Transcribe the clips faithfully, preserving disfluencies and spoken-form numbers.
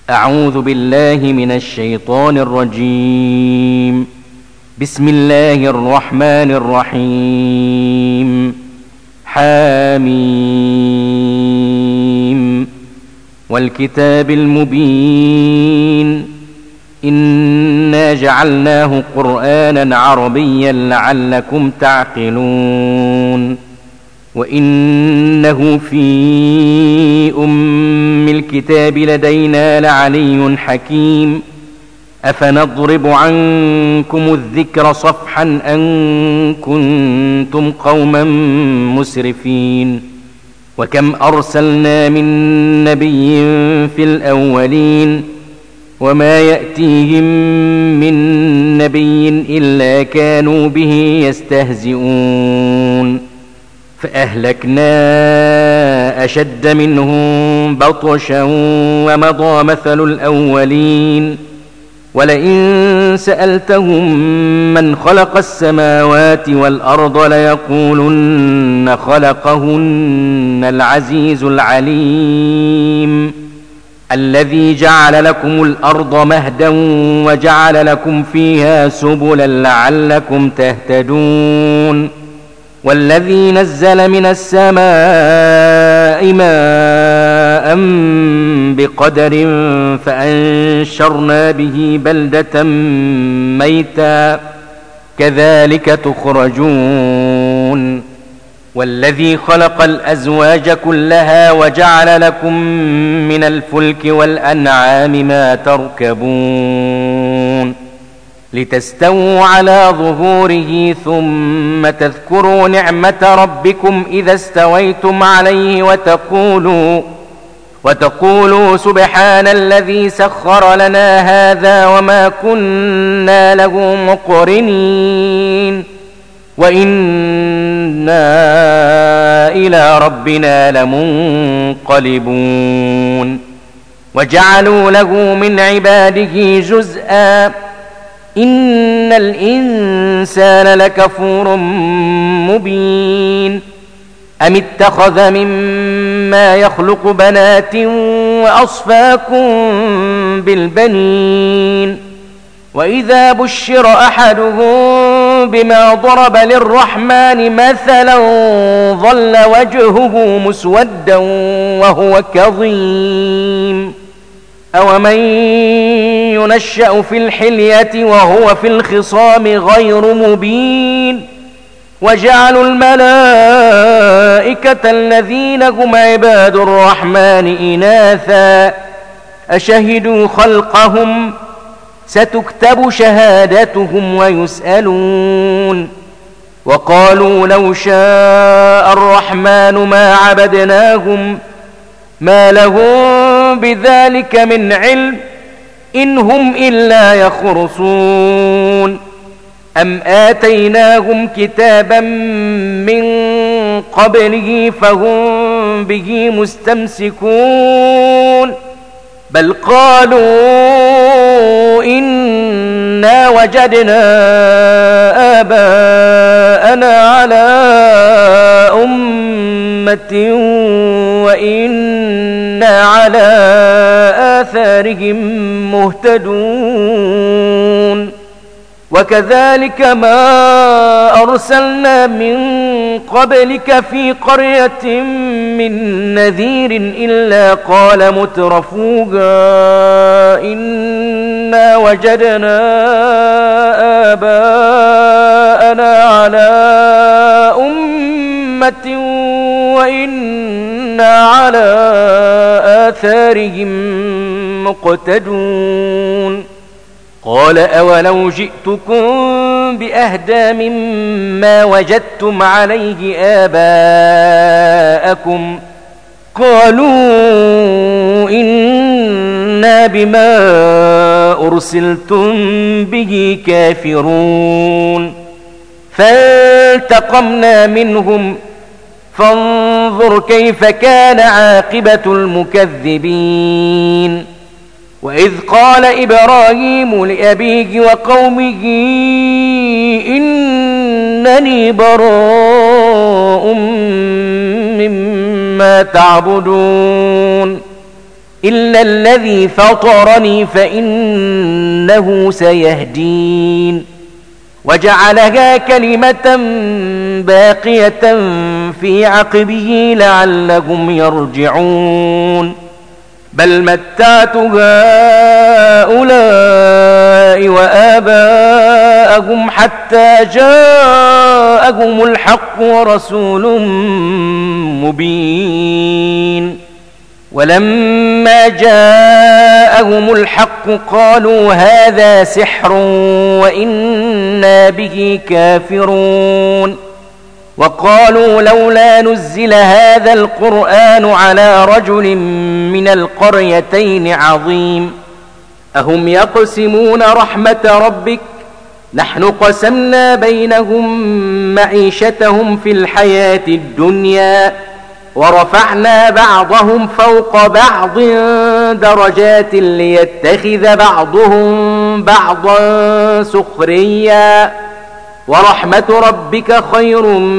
أعوذ بالله من الشيطان الرجيم. بسم الله الرحمن الرحيم. حاميم والكتاب المبين إنا جعلناه قرآنا عربيا لعلكم تعقلون وإنه في أم الكتاب لدينا لعلي حكيم أفنضرب عنكم الذكر صفحا أن كنتم قوما مسرفين وكم أرسلنا من نبي في الأولين وما يأتيهم من نبي إلا كانوا به يستهزئون فأهلكنا أشد منهم بطشا ومضى مثل الأولين ولئن سألتهم من خلق السماوات والأرض ليقولن خلقهن العزيز العليم الذي جعل لكم الأرض مهدا وجعل لكم فيها سبلا لعلكم تهتدون والذي نزل من السماء ماء بقدر فأنشرنا به بلدة ميتا كذلك تخرجون والذي خلق الأزواج كلها وجعل لكم من الفلك والأنعام ما تركبون لتستووا على ظهوره ثم تذكروا نعمة ربكم إذا استويتم عليه وتقولوا وتقولوا سبحان الذي سخر لنا هذا وما كنا له مقرنين وإنا إلى ربنا لمنقلبون وجعلوا له من عباده جزءا إن الإنسان لكفور مبين أم اتخذ مما يخلق بنات وأصفاكم بالبنين وإذا بشر أحدهم بما ضرب للرحمن مثلا ظل وجهه مسودا وهو كظيم أومن ينشأ في الحلية وهو في الخصام غير مبين وجعلوا الملائكة الذين هم عباد الرحمن إناثا أشهدوا خلقهم ستكتب شهادتهم ويسألون وقالوا لو شاء الرحمن ما عبدناهم ما لهم بذلك من علم إن هم إلا يخرصون أم آتيناهم كتابا من قبله فهم به مستمسكون بل قالوا إنا وجدنا آباءنا على أمة وإنا على آثارهم مهتدون وكذلك ما أرسلنا من قبلك في قرية من نذير إلا قال مترفوها إنا وجدنا آباءنا على أمة وإنا على آثارهم مقتدون قال أولو جئتكم بأهدى مما وجدتم عليه آباءكم قالوا إنا بما أرسلتم به كافرون فانتقمنا منهم فانظر كيف كان عاقبة المكذبين وإذ قال إبراهيم لأبيه وقومه إنني براء مما تعبدون إلا الذي فطرني فإنه سيهدين وجعلها كلمة باقية في عقبه لعلهم يرجعون بل متعت هؤلاء وآباءهم حتى جاءهم الحق ورسول مبين ولما جاءهم الحق قالوا هذا سحر وإنا به كافرون وقالوا لولا نزل هذا القرآن على رجل من القريتين عظيم أهم يقسمون رحمة ربك نحن قسمنا بينهم معيشتهم في الحياة الدنيا ورفعنا بعضهم فوق بعض درجات ليتخذ بعضهم بعضا سخريا ورحمة ربك خير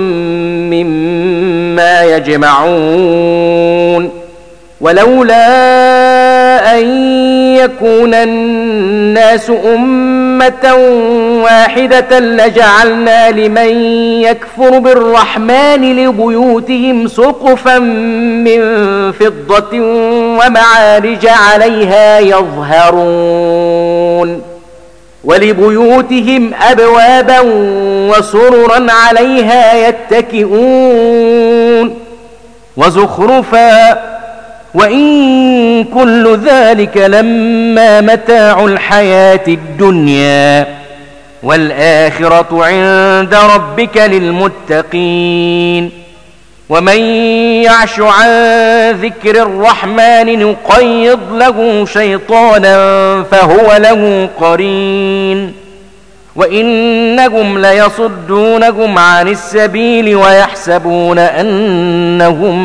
مما يجمعون ولولا أن يكون الناس أمة واحدة لجعلنا لمن يكفر بالرحمن لبيوتهم سقفا من فضة ومعارج عليها يظهرون ولبيوتهم أبوابا وسررا عليها يتكئون وزخرفا وإن كل ذلك لما متاع الحياة الدنيا والآخرة عند ربك للمتقين ومن يعش عن ذكر الرحمن نقيض له شيطانا فهو له قرين وإنهم ليصدونهم عن السبيل ويحسبون أنهم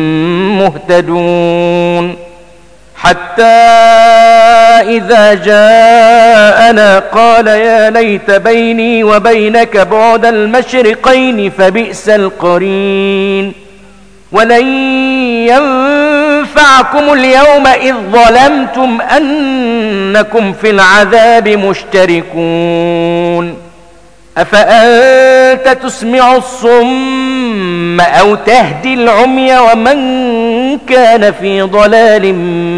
مهتدون حتى إذا جاءنا قال يا ليت بيني وبينك بعد المشرقين فبئس القرين ولن ينفعكم اليوم إذ ظلمتم أنكم في العذاب مشتركون أفأنت تسمع الصم أو تهدي العمي ومن كان في ضلال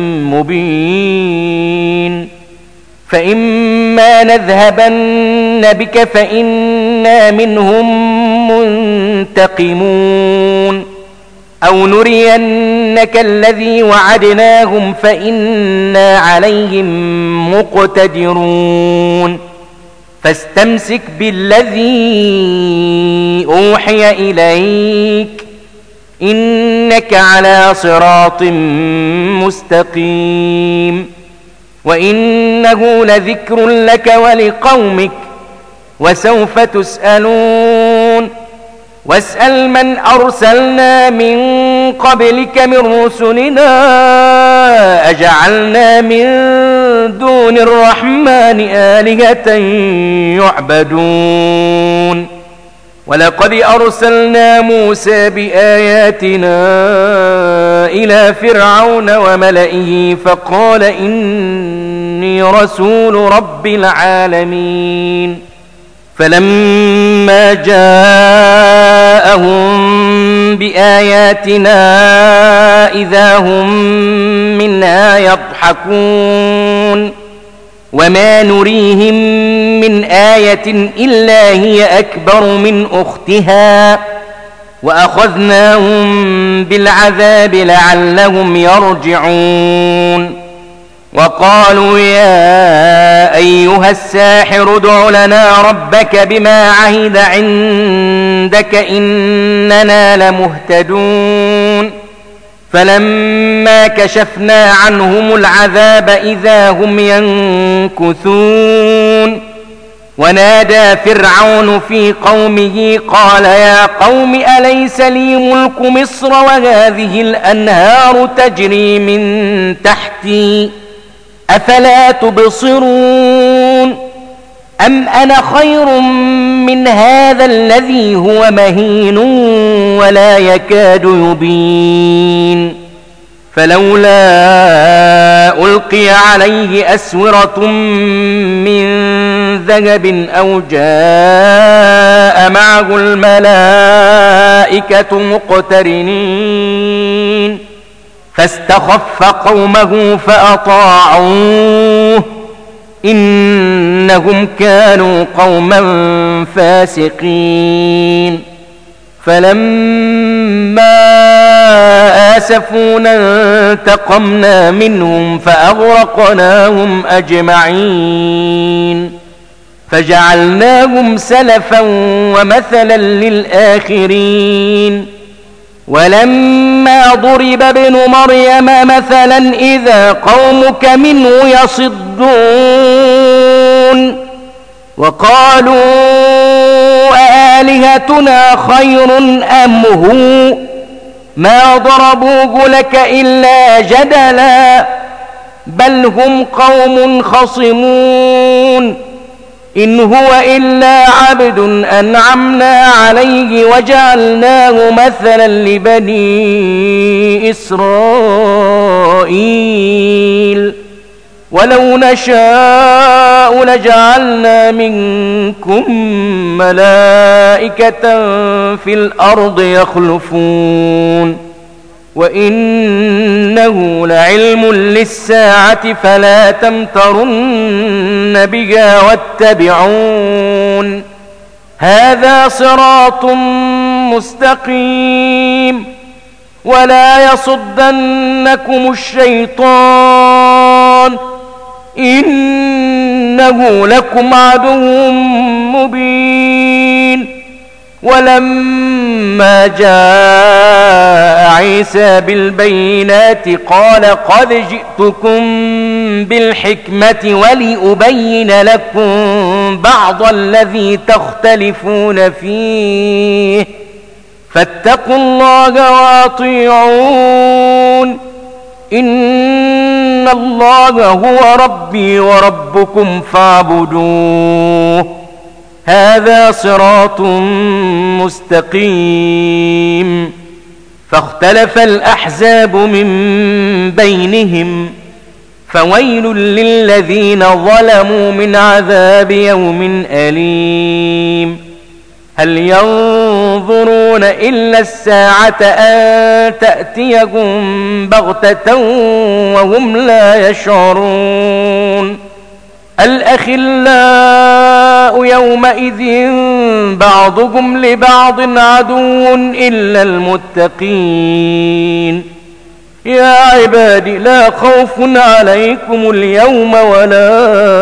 مبين فإما نذهبن بك فإنا منهم منتقمون أو نرينك الذي وعدناهم فإنا عليهم مقتدرون فاستمسك بالذي أوحي إليك إنك على صراط مستقيم وإنه لذكر لك ولقومك وسوف تسألون واسأل من أرسلنا من قبلك من رسلنا أجعلنا من دون الرحمن آلهة يعبدون ولقد أرسلنا موسى بآياتنا إلى فرعون وملئه فقال إني رسول رب العالمين فلما جاءهم بآياتنا إذا هم منها يضحكون وما نريهم من آية إلا هي أكبر من أختها وأخذناهم بالعذاب لعلهم يرجعون وقالوا يا أيها الساحر ادع لنا ربك بما عهد عندك إننا لمهتدون فلما كشفنا عنهم العذاب إذا هم ينكثون ونادى فرعون في قومه قال يا قوم أليس لي ملك مصر وهذه الأنهار تجري من تحتي أفلا تبصرون أم أنا خير من هذا الذي هو مهين ولا يكاد يبين فلولا ألقي عليه أسورة من ذهب أو جاء معه الملائكة مقترنين فاستخف قومه فأطاعوه إنهم كانوا قوما فاسقين فلما آسفونا انتقمنا منهم فأغرقناهم أجمعين فجعلناهم سلفا ومثلا للآخرين ولما ضرب ابن مريم مثلا إذا قومك منه يصدون وقالوا أآلهتنا خير أم هو ما ضربوه لك إلا جدلا بل هم قوم خصمون إن هو إلا عبد أنعمنا عليه وجعلناه مثلا لبني إسرائيل ولو نشاء لجعلنا منكم ملائكة في الأرض يخلفون وإنه لعلم للساعة فلا تمترن بها واتبعون هذا صراط مستقيم ولا يصدنكم الشيطان إنه لكم عدو مبين ولما جاء عيسى بالبينات قال قد جئتكم بالحكمة ولأبين لكم بعض الذي تختلفون فيه فاتقوا الله وأطيعون إن الله هو ربي وربكم فاعبدوه هذا صراط مستقيم فاختلف الأحزاب من بينهم فويل للذين ظلموا من عذاب يوم أليم هل ينظرون إلا الساعة أن تأتيهم بغتة وهم لا يشعرون الأخلاء يومئذ بعضهم لبعض عدو إلا المتقين يا عباد لا خوف عليكم اليوم ولا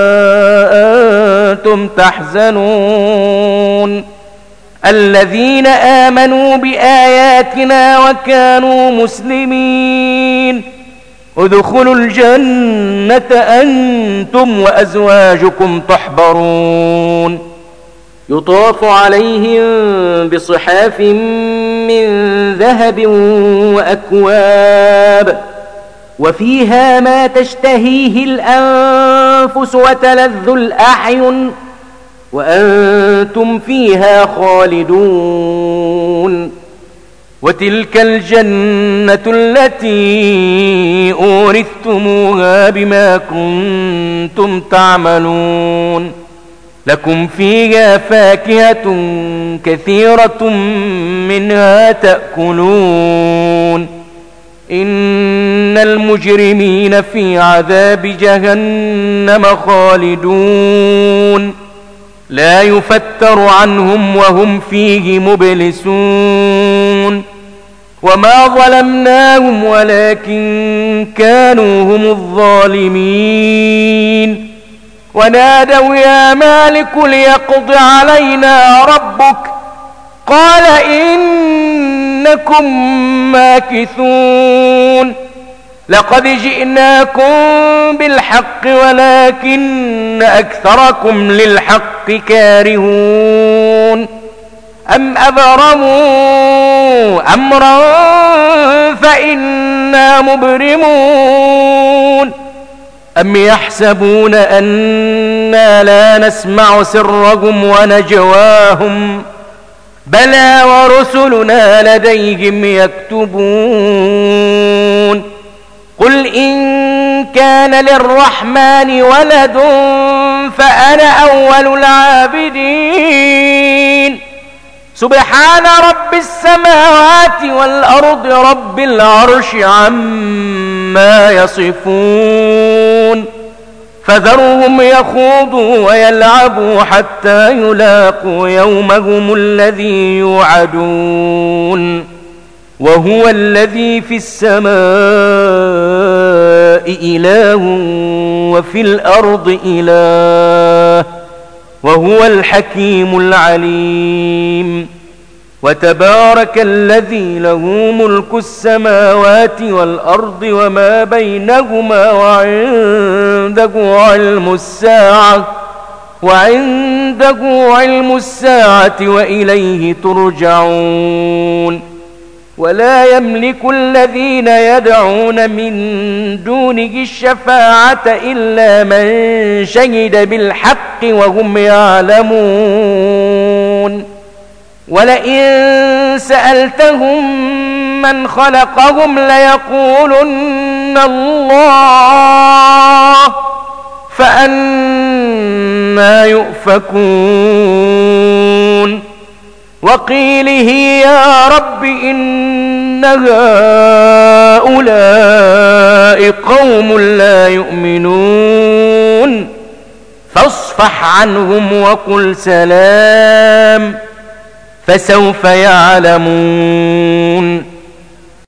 أنتم تحزنون الذين آمنوا بآياتنا وكانوا مسلمين ادخلوا الجنة أنتم وأزواجكم تحبرون يطاف عليهم بصحاف من ذهب وأكواب وفيها ما تشتهيه الأنفس وتلذ الأعين وأنتم فيها خالدون وتلك الجنة التي أورثتموها بما كنتم تعملون لكم فيها فاكهة كثيرة منها تأكلون إن المجرمين في عذاب جهنم خالدون لا يفتر عنهم وهم فيه مبلسون وما ظلمناهم ولكن كانوا هم الظالمين ونادوا يا مالك ليقض علينا ربك قال إنكم ماكثون لقد جئناكم بالحق ولكن أكثركم للحق كارهون أم أبرموا أمرا فإنا مبرمون أم يحسبون أنا لا نسمع سرهم ونجواهم بلى ورسلنا لديهم يكتبون قل إن كان للرحمن ولد فأنا أول العابدين سبحان رب السماوات والأرض رب العرش عما يصفون فذرهم يخوضوا ويلعبوا حتى يلاقوا يومهم الذي يوعدون وهو الذي في السماء إله وفي الأرض إله وهو الحكيم العليم وتبارك الذي له ملك السماوات والأرض وما بينهما وعنده علم الساعة وعنده علم الساعة وإليه ترجعون ولا يملك الذين يدعون من دونه الشفاعة إلا من شهد بالحق وهم يعلمون ولئن سألتهم من خلقهم ليقولن الله فأنى يؤفكون وقيله يا رب إن هؤلاء قوم لا يؤمنون فاصفح عنهم وقل سلام فسوف يعلمون